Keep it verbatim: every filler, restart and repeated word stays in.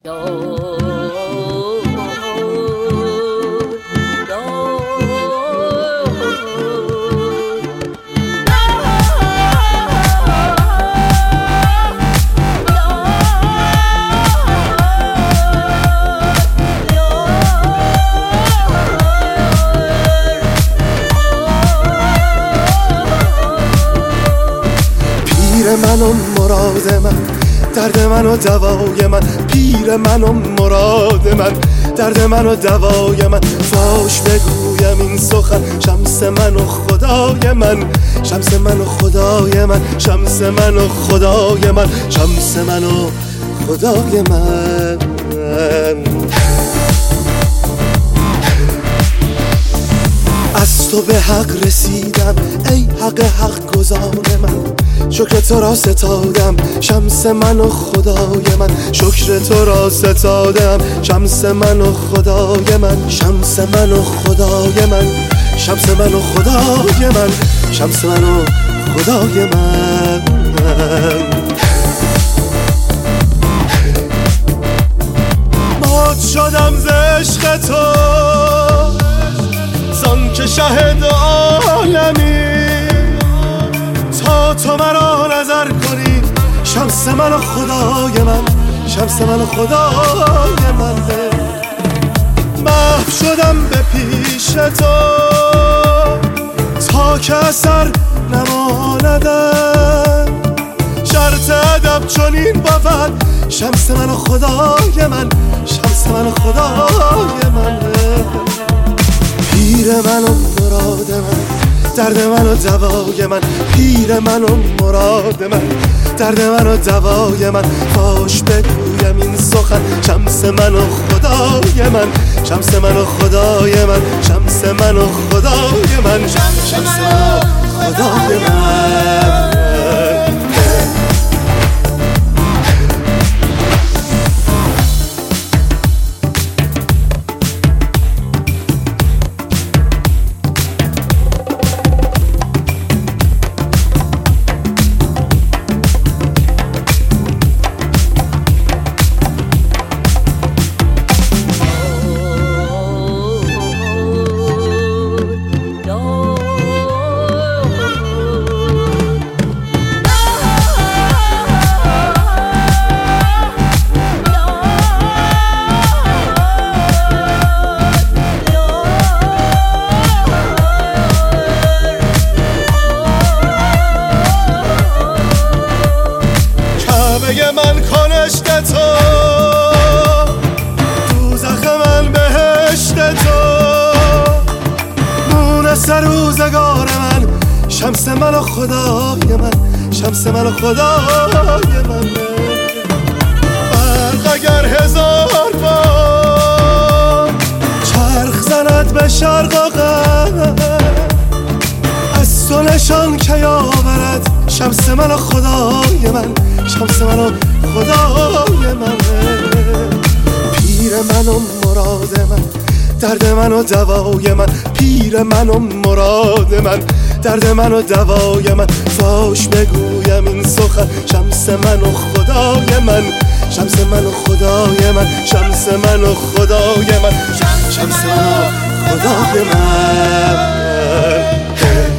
پیر من و مراد من، درد من و دوای من. پیر من و مراد من، درد من و دوای من. فاش بگویم این سخن، شمس من و خدای من. شمس من و خدای من، شمس من و خدای من، شمس من و خدای من. از تو به حق رسیدم ای حق حق گزار من. شکر تو را ستادم شمس من و خدای من. شکر تو را ستادم شمس من و خدای من. شمس من و خدای من، شمس من و خدای من، شمس من و خدای من. مات شدم ز عشق تو، زان که شهد عالمی. تا تو مرا نظر کنی شمس من و خدای من، شمس من و خدای من. محو شدم به پیش تو تا که اثر نماندم. شرط ادب چنین بود شمس من و خدای من، شمس من و خدای من. پیر من و مراد من، درد من و دوای من. پیر من و مراد من، درد من و دوای من. فاش بگویم این سخن، شمس من و خدای من. شمس من و خدای من، شمس من و خدای من، شمس من و خدای من. من کنشت تو، دوزخ من بهشت تو. مونس روزگار من، شمس من و خدای من، شمس من و خدای من. برق اگر هزار بار چرخ زند به شرق و غرب، از تو نشان که آورد شمس من و خدای من، شمس من و خدای من. پیر من و مراد من، درد من و دوای من. پیر من و مراد من، درد من و دوای من. فاش بگویم این سخن، شمس من و خدای من. شمس من و خدای من، شمس من و خدای من، شمس من و خدای من.